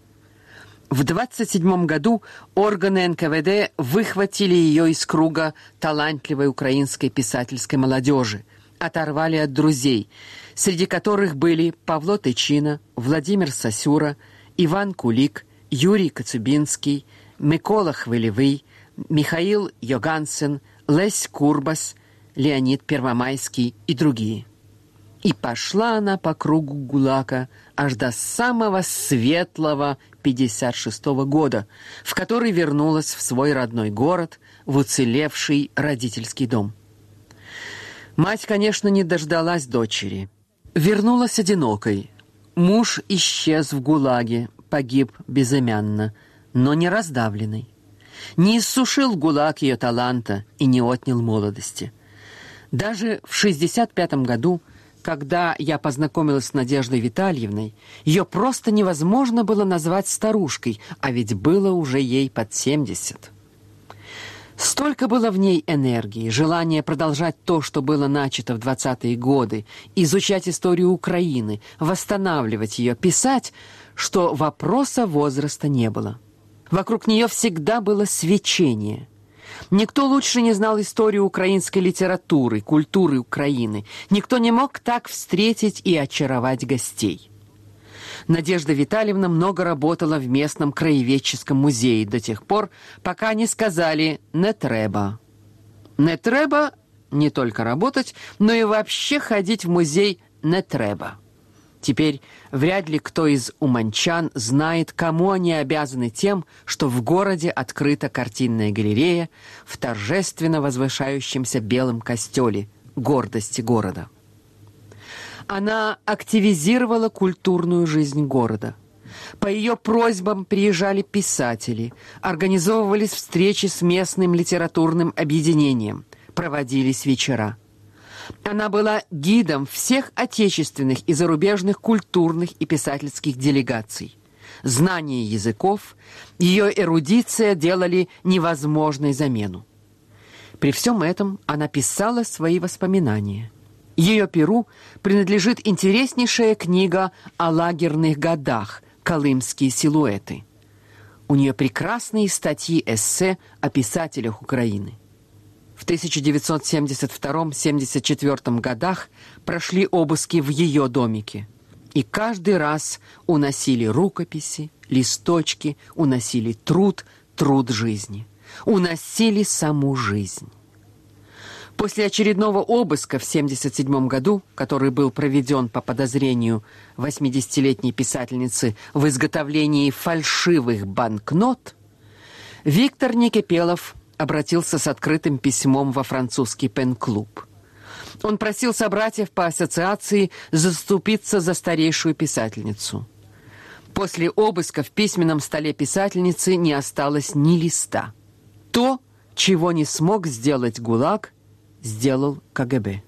В двадцать седьмом году органы эн ка вэ дэ выхватили ее из круга талантливой украинской писательской молодежи, оторвали от друзей, среди которых были Павло Тичина, Владимир Сосюра, Иван Кулик, Юрий Коцюбинский, Микола Хвилевый, Михаил Йогансен, Лесь Курбас, Леонид Первомайский и другие. И пошла она по кругу ГУЛАГа аж до самого светлого пятьдесят шестого года, в который вернулась в свой родной город, в уцелевший родительский дом. Мать, конечно, не дождалась дочери. Вернулась одинокой. Муж исчез в ГУЛАГе, погиб безымянно, но не раздавленный. Не иссушил ГУЛАГ ее таланта и не отнял молодости. Даже в шестьдесят пятом году, когда я познакомилась с Надеждой Витальевной, ее просто невозможно было назвать старушкой, а ведь было уже ей под семьдесят. Столько было в ней энергии, желания продолжать то, что было начато в двадцатые годы, изучать историю Украины, восстанавливать ее, писать, что вопроса возраста не было. Вокруг нее всегда было свечение. Никто лучше не знал историю украинской литературы, культуры Украины. Никто не мог так встретить и очаровать гостей. Надежда Витальевна много работала в местном краеведческом музее до тех пор, пока не сказали «не треба». «Не треба» не только работать, но и вообще ходить в музей «не треба». Теперь вряд ли кто из уманчан знает, кому они обязаны тем, что в городе открыта картинная галерея в торжественно возвышающемся белом костеле, гордости города. Она активизировала культурную жизнь города. По ее просьбам приезжали писатели, организовывались встречи с местным литературным объединением, проводились вечера. Она была гидом всех отечественных и зарубежных культурных и писательских делегаций. Знание языков, ее эрудиция делали невозможной замену. При всем этом она писала свои воспоминания. Ее перу принадлежит интереснейшая книга о лагерных годах «Колымские силуэты». У нее прекрасные статьи-эссе о писателях Украины. В тысяча девятьсот семьдесят втором — семьдесят четвёртом годах прошли обыски в ее домике. И каждый раз уносили рукописи, листочки, уносили труд, труд жизни. Уносили саму жизнь. После очередного обыска в семьдесят седьмом году, который был проведен по подозрению восьмидесятилетней писательницы в изготовлении фальшивых банкнот, Виктор Некипелов обратился с открытым письмом во французский пен-клуб. Он просил собратьев по ассоциации заступиться за старейшую писательницу. После обыска в письменном столе писательницы не осталось ни листа. То, чего не смог сделать ГУЛАГ, сделал ка гэ бэ.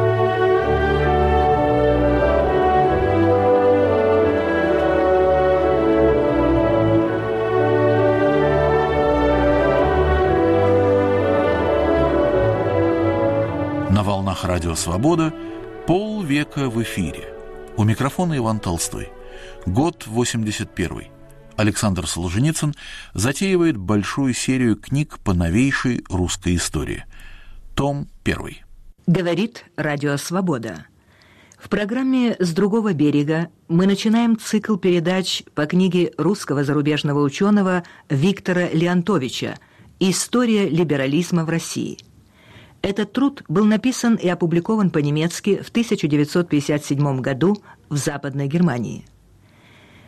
На волнах радио «Свобода» полвека в эфире. У микрофона Иван Толстой. Год восемьдесят первый. Александр Солженицын затеивает большую серию книг по новейшей русской истории. Том первый. Говорит радио «Свобода». В программе «С другого берега» мы начинаем цикл передач по книге русского зарубежного ученого Виктора Леонтовича «История либерализма в России». Этот труд был написан и опубликован по-немецки в тысяча девятьсот пятьдесят седьмом году в Западной Германии.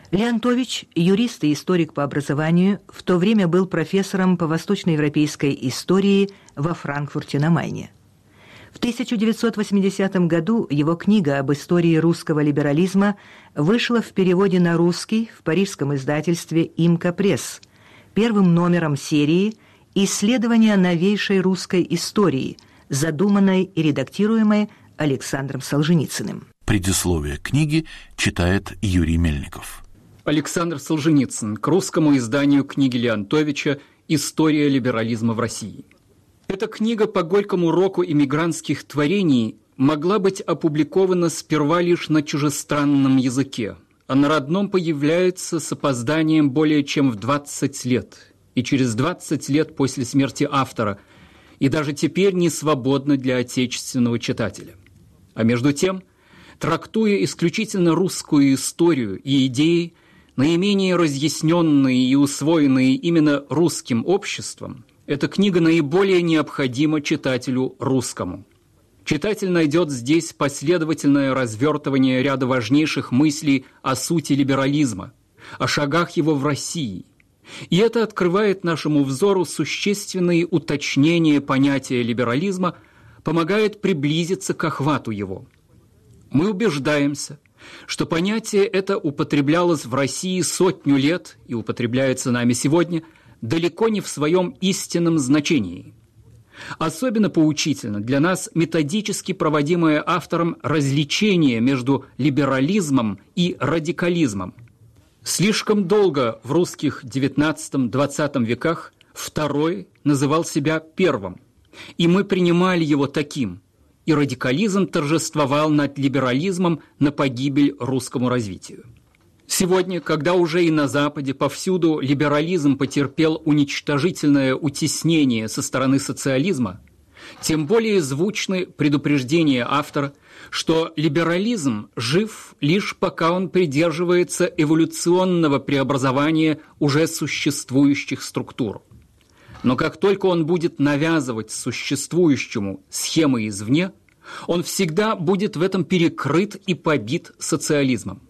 Леонтович, юрист и историк по образованию, в то время был профессором по восточноевропейской истории во Франкфурте на Майне. В тысяча девятьсот восьмидесятом году его книга об истории русского либерализма вышла в переводе на русский в парижском издательстве «Имка Пресс», первым номером серии «Исследования новейшей русской истории», задуманной и редактируемой Александром Солженицыным. Предисловие книги читает Юрий Мельников. Александр Солженицын к русскому изданию книги Леонтовича «История либерализма в России». Эта книга по горькому року иммигрантских творений могла быть опубликована сперва лишь на чужестранном языке, а на родном появляется с опозданием более чем в двадцать лет, и через двадцать лет после смерти автора, и даже теперь не свободна для отечественного читателя. А между тем, трактуя исключительно русскую историю и идеи, наименее разъясненные и усвоенные именно русским обществом, эта книга наиболее необходима читателю русскому. Читатель найдет здесь последовательное развертывание ряда важнейших мыслей о сути либерализма, о шагах его в России. И это открывает нашему взору существенные уточнения понятия либерализма, помогает приблизиться к охвату его. Мы убеждаемся, что понятие это употреблялось в России сотню лет и употребляется нами сегодня далеко не в своем истинном значении. Особенно поучительно для нас методически проводимое автором различение между либерализмом и радикализмом. Слишком долго в русских девятнадцатом-двадцатом веках второй называл себя первым, и мы принимали его таким, и радикализм торжествовал над либерализмом на погибель русскому развитию. Сегодня, когда уже и на Западе повсюду либерализм потерпел уничтожительное утеснение со стороны социализма, тем более звучны предупреждения автора, что либерализм жив лишь пока он придерживается эволюционного преобразования уже существующих структур. Но как только он будет навязывать существующему схемы извне, он всегда будет в этом перекрыт и побит социализмом.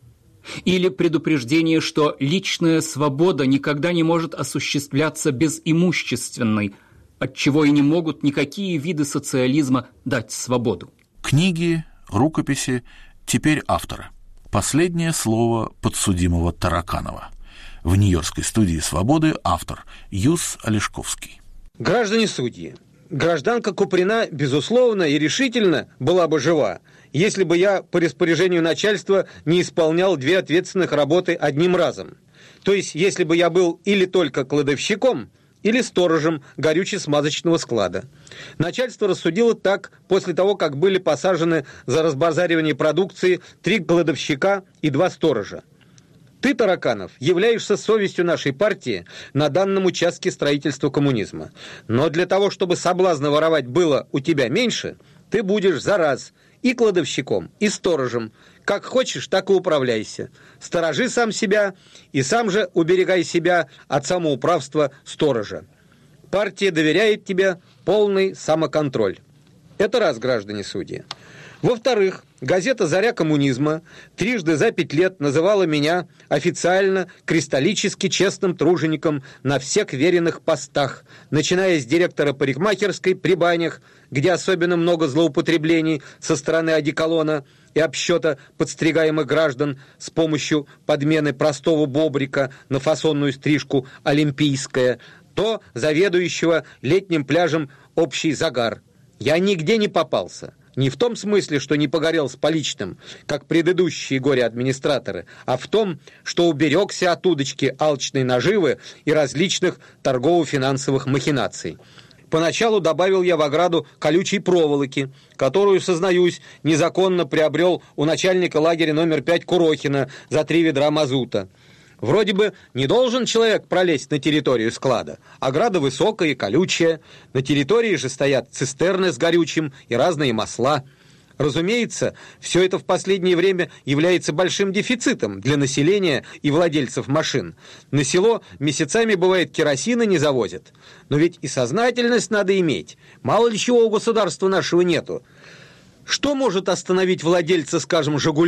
Или предупреждение, что личная свобода никогда не может осуществляться без имущественной, отчего и не могут никакие виды социализма дать свободу. Книги, рукописи, теперь автора. Последнее слово подсудимого Тараканова. В Нью-Йоркской студии «Свободы» автор Юс Олешковский. Граждане судьи, гражданка Куприна, безусловно и решительно была бы жива, если бы я по распоряжению начальства не исполнял две ответственных работы одним разом. То есть, если бы я был или только кладовщиком, или сторожем горюче-смазочного склада. Начальство рассудило так после того, как были посажены за разбазаривание продукции три кладовщика и два сторожа. Ты, Тараканов, являешься совестью нашей партии на данном участке строительства коммунизма. Но для того, чтобы соблазна воровать было у тебя меньше, ты будешь за раз и кладовщиком, и сторожем. Как хочешь, так и управляйся. Сторожи сам себя и сам же уберегай себя от самоуправства сторожа. Партия доверяет тебе полный самоконтроль. Это раз, граждане судьи. Во-вторых, газета «Заря коммунизма» трижды за пять лет называла меня официально кристаллически честным тружеником на всех веренных постах, начиная с директора парикмахерской при банях, где особенно много злоупотреблений со стороны одеколона и обсчета подстригаемых граждан с помощью подмены простого бобрика на фасонную стрижку «Олимпийская», то заведующего летним пляжем «Общий загар». Я нигде не попался. Не в том смысле, что не погорел с поличным, как предыдущие горе-администраторы, а в том, что уберегся от удочки алчной наживы и различных торгово-финансовых махинаций. Поначалу добавил я в ограду колючей проволоки, которую, сознаюсь, незаконно приобрел у начальника лагеря номер пять Курохина за три ведра мазута. Вроде бы не должен человек пролезть на территорию склада. Ограда высокая и колючая. На территории же стоят цистерны с горючим и разные масла. Разумеется, все это в последнее время является большим дефицитом для населения и владельцев машин. На село месяцами, бывает, керосина не завозят. Но ведь и сознательность надо иметь. Мало ли чего у государства нашего нету. Что может остановить владельца, скажем, «Жигулей»,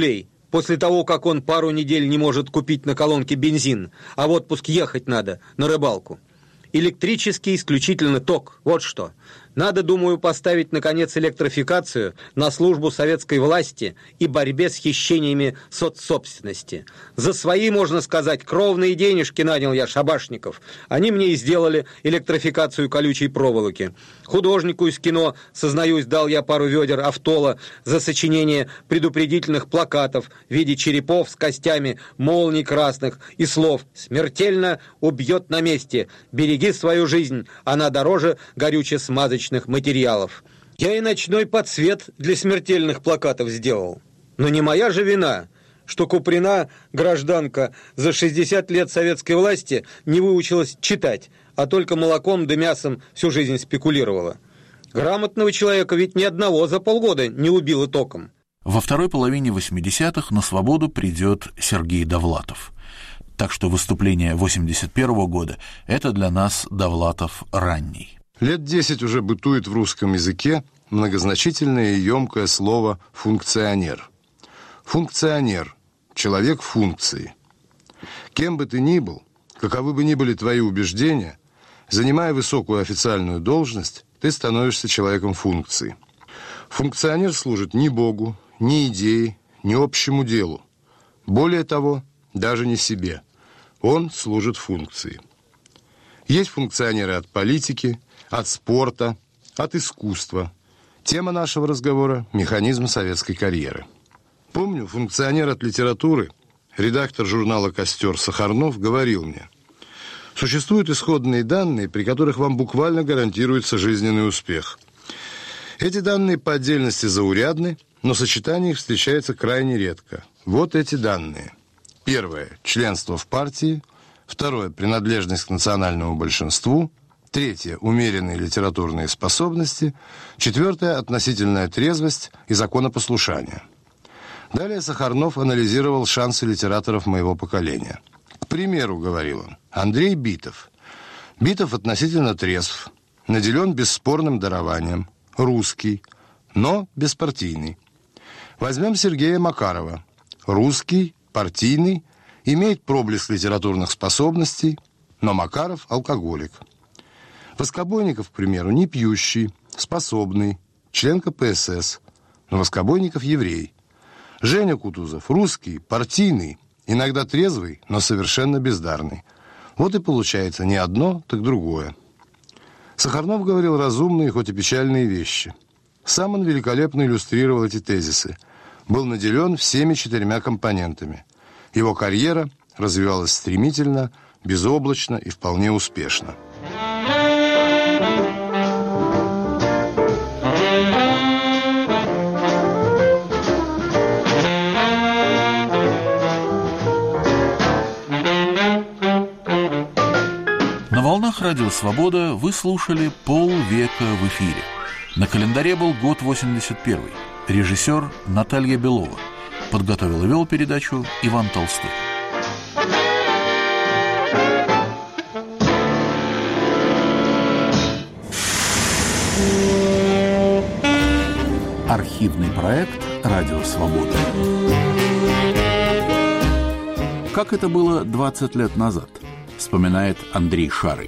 после того, как он пару недель не может купить на колонке бензин, а в отпуск ехать надо на рыбалку. Электрический исключительно ток, вот что. Надо, думаю, поставить, наконец, электрификацию на службу советской власти и борьбе с хищениями соцсобственности. За свои, можно сказать, кровные денежки нанял я шабашников. Они мне и сделали электрификацию колючей проволоки. Художнику из кино, сознаюсь, дал я пару ведер автола за сочинение предупредительных плакатов в виде черепов с костями, молний красных и слов «Смертельно убьет на месте. Береги свою жизнь, она дороже горюче-смазочных материалов». Я и ночной подсвет для смертельных плакатов сделал. Но не моя же вина, что Куприна, гражданка, за шестьдесят лет советской власти не выучилась читать, а только молоком да мясом всю жизнь спекулировала. Грамотного человека ведь ни одного за полгода не убило током. Во второй половине восьмидесятых на свободу придет Сергей Довлатов. Так что выступление восемьдесят первого года – это для нас Довлатов ранний. Лет десять уже бытует в русском языке многозначительное и емкое слово «функционер». Функционер – человек функции. Кем бы ты ни был, каковы бы ни были твои убеждения, занимая высокую официальную должность, ты становишься человеком функции. Функционер служит ни Богу, ни идее, ни общему делу. Более того, даже не себе. Он служит функции. Есть функционеры от политики, от спорта, от искусства. Тема нашего разговора – механизм советской карьеры. Помню, функционер от литературы, редактор журнала «Костер» Сахарнов говорил мне: существуют исходные данные, при которых вам буквально гарантируется жизненный успех. Эти данные по отдельности заурядны, но сочетание их встречается крайне редко. Вот эти данные. Первое – членство в партии. Второе – принадлежность к национальному большинству. Третье – умеренные литературные способности. Четвертое – относительная трезвость и законопослушание. Далее Сахарнов анализировал шансы литераторов моего поколения. К примеру, говорил он, Андрей Битов. Битов относительно трезв, наделен бесспорным дарованием, русский, но беспартийный. Возьмем Сергея Макарова. Русский, партийный, имеет проблеск литературных способностей, но Макаров – алкоголик. Воскобойников, к примеру, не пьющий, способный, член ка пэ эс эс, но Воскобойников – еврей. Женя Кутузов – русский, партийный, иногда трезвый, но совершенно бездарный. Вот и получается не одно, так другое. Сахарнов говорил разумные, хоть и печальные вещи. Сам он великолепно иллюстрировал эти тезисы. Был наделен всеми четырьмя компонентами. Его карьера развивалась стремительно, безоблачно и вполне успешно. На волнах Радио Свобода вы слушали «Полвека в эфире». На календаре был год восемьдесят первый. Режиссер Наталья Белова. Подготовил и вел передачу Иван Толстой. Архивный проект «Радио Свобода». Как это было двадцать лет назад, вспоминает Андрей Шарый.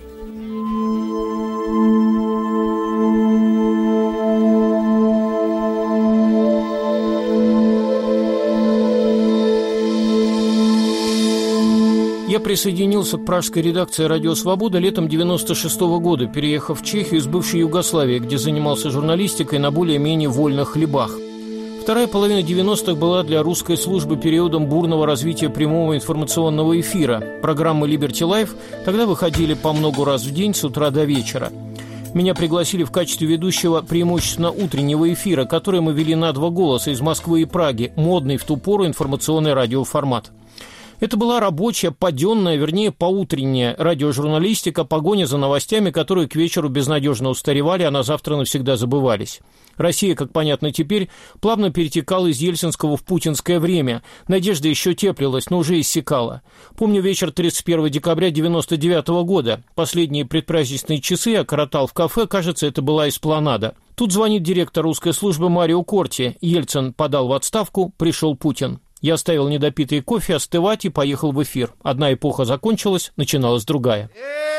Я присоединился к пражской редакции «Радио Свобода» летом девяносто шестого года, переехав в Чехию из бывшей Югославии, где занимался журналистикой на более-менее вольных хлебах. Вторая половина девяностых была для русской службы периодом бурного развития прямого информационного эфира. Программы «Liberty Life» тогда выходили по много раз в день с утра до вечера. Меня пригласили в качестве ведущего преимущественно утреннего эфира, который мы вели на два голоса из Москвы и Праги, модный в ту пору информационный радиоформат. Это была рабочая, паденная, вернее, поутренняя радиожурналистика, погоня за новостями, которые к вечеру безнадежно устаревали, а на завтра навсегда забывались. Россия, как понятно теперь, плавно перетекала из ельцинского в путинское время. Надежда еще теплилась, но уже иссякала. Помню вечер тридцать первого декабря девяносто девятого года. Последние предпраздничные часы я коротал в кафе, кажется, это была Эспланада. Тут звонит директор русской службы Марио Корти. Ельцин подал в отставку, пришел Путин. Я оставил недопитый кофе остывать и поехал в эфир. Одна эпоха закончилась, начиналась другая.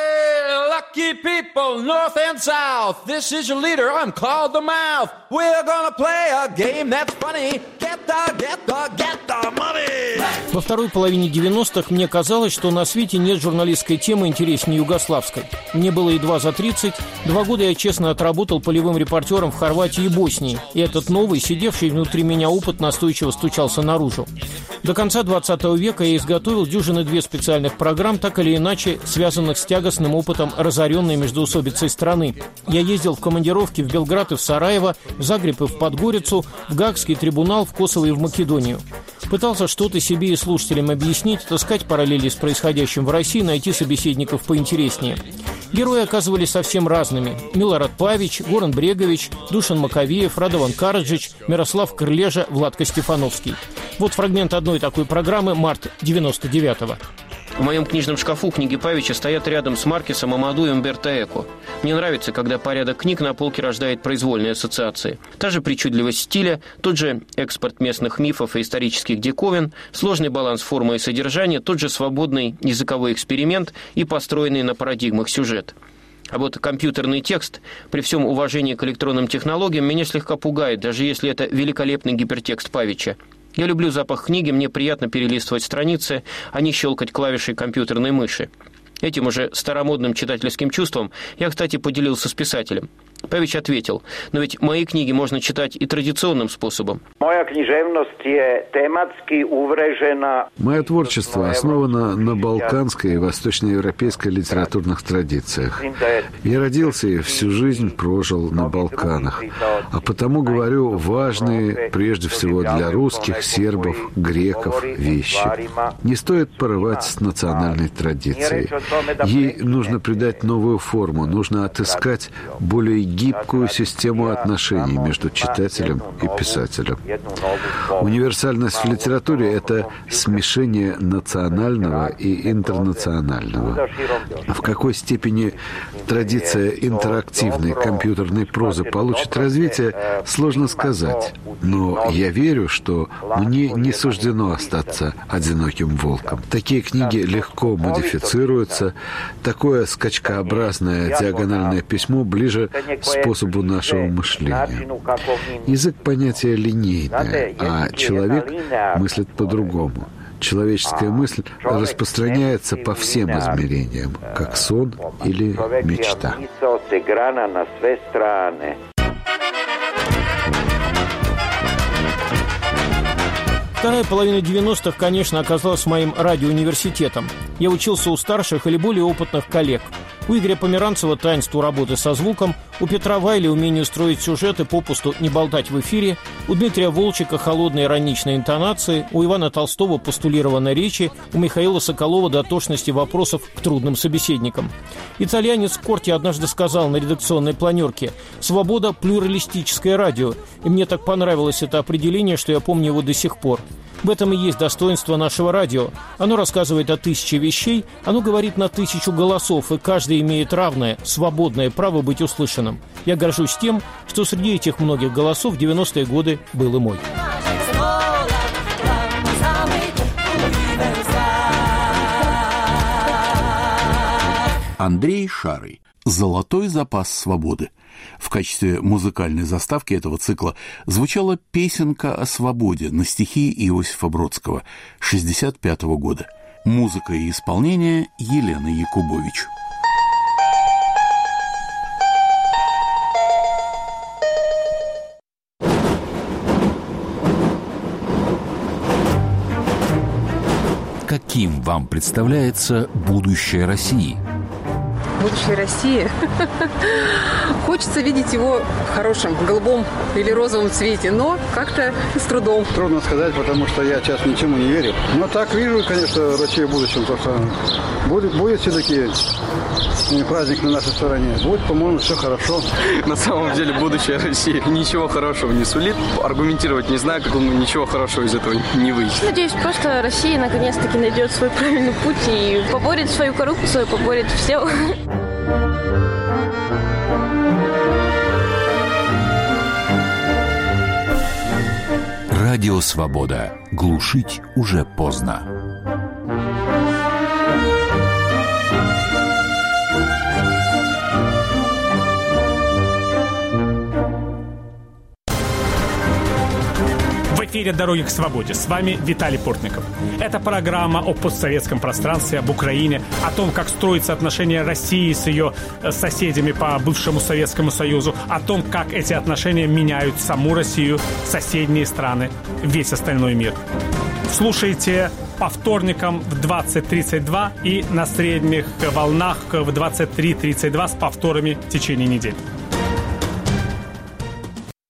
Lucky people, north and south, this is your leader, I'm called the Mouth. We're gonna play a game that's funny. Get the, get the, get the money. Во второй половине девяностых мне казалось, что на свете нет журналистской темы интереснее югославской. Мне было едва за тридцать. Два года я честно отработал полевым репортером в Хорватии и Боснии. И этот новый, сидевший внутри меня опыт настойчиво стучался наружу. До конца двадцатого века я изготовил дюжины две специальных программ, так или иначе связанных с тягостным опытом разоренной междоусобицей страны. Я ездил в командировки в Белград и в Сараево, в Загреб и в Подгорицу, в Гаагский трибунал, в Косово и в Македонию. Пытался что-то себе и слушателям объяснить, таскать параллели с происходящим в России, найти собеседников поинтереснее. Герои оказывались совсем разными. Милорад Павич, Горан Брегович, Душан Маковеев, Радован Караджич, Мирослав Крылежа, Владко Стефановский. Вот фрагмент одной такой программы, март девяносто девятого. В моем книжном шкафу книги Павича стоят рядом с Маркесом, Амаду и Умберто Эко. Мне нравится, когда порядок книг на полке рождает произвольные ассоциации. Та же причудливость стиля, тот же экспорт местных мифов и исторических диковин, сложный баланс формы и содержания, тот же свободный языковой эксперимент и построенный на парадигмах сюжет. А вот компьютерный текст, при всем уважении к электронным технологиям, меня слегка пугает, даже если это великолепный гипертекст Павича. Я люблю запах книги, мне приятно перелистывать страницы, а не щелкать клавишей компьютерной мыши. Этим уже старомодным читательским чувством я, кстати, поделился с писателем. Павич ответил: но ведь мои книги можно читать и традиционным способом. Моя книжевность тематски уврежена. Мое творчество основано на балканской и восточноевропейской литературных традициях. Я родился и всю жизнь прожил на Балканах, а потому говорю важные, прежде всего для русских, сербов, греков, вещи. Не стоит порывать с национальной традицией. Ей нужно придать новую форму, нужно отыскать более гибкую систему отношений между читателем и писателем. Универсальность в литературе – это смешение национального и интернационального. В какой степени традиция интерактивной компьютерной прозы получит развитие, сложно сказать. Но я верю, что мне не суждено остаться одиноким волком. Такие книги легко модифицируются. Такое скачкообразное диагональное письмо ближе к способу нашего мышления. Язык понятия линейное, а человек мыслит по-другому. Человеческая мысль распространяется по всем измерениям, как сон или мечта. Вторая половина девяностых, конечно, оказалась моим радиоуниверситетом. Я учился у старших или более опытных коллег. У Игоря Померанцева таинству работы со звуком, у Петра Вайля умению строить сюжеты, попусту не болтать в эфире, у Дмитрия Волчика холодные ироничные интонации, у Ивана Толстого постулированной речи, у Михаила Соколова дотошности вопросов к трудным собеседникам. Итальянец Корти однажды сказал на редакционной планерке: «Свобода – плюралистическое радио». И мне так понравилось это определение, что я помню его до сих пор. В этом и есть достоинство нашего радио. Оно рассказывает о тысяче вещей, оно говорит на тысячу голосов, и каждый имеет равное, свободное право быть услышанным. Я горжусь тем, что среди этих многих голосов в девяностые годы был и мой. Андрей Шарый. «Золотой запас свободы». В качестве музыкальной заставки этого цикла звучала песенка о свободе на стихи Иосифа Бродского шестьдесят пятого года. Музыка и исполнение Елены Якубович. Каким вам представляется будущее России? Будущее России. Хочется видеть его в хорошем, голубом или розовом цвете, но как-то с трудом. Трудно сказать, потому что я сейчас ничему не верю. Но так вижу, конечно, Россию в будущем, потому что будет, будет все-таки праздник на нашей стороне. Будет, по-моему, все хорошо. На самом деле будущее России ничего хорошего не сулит. Аргументировать не знаю, как он ничего хорошего из этого не выйдет. Надеюсь, просто Россия наконец-таки найдет свой правильный путь и поборет свою коррупцию, поборет все. Радио «Свобода». Глушить уже поздно. В эфире «Дороги к свободе». С вами Виталий Портников. Это программа о постсоветском пространстве, об Украине, о том, как строятся отношения России с ее соседями по бывшему Советскому Союзу, о том, как эти отношения меняют саму Россию, соседние страны, весь остальной мир. Слушайте по вторникам в двадцать тридцать два и на средних волнах в двадцать три тридцать два с повторами в течение недели.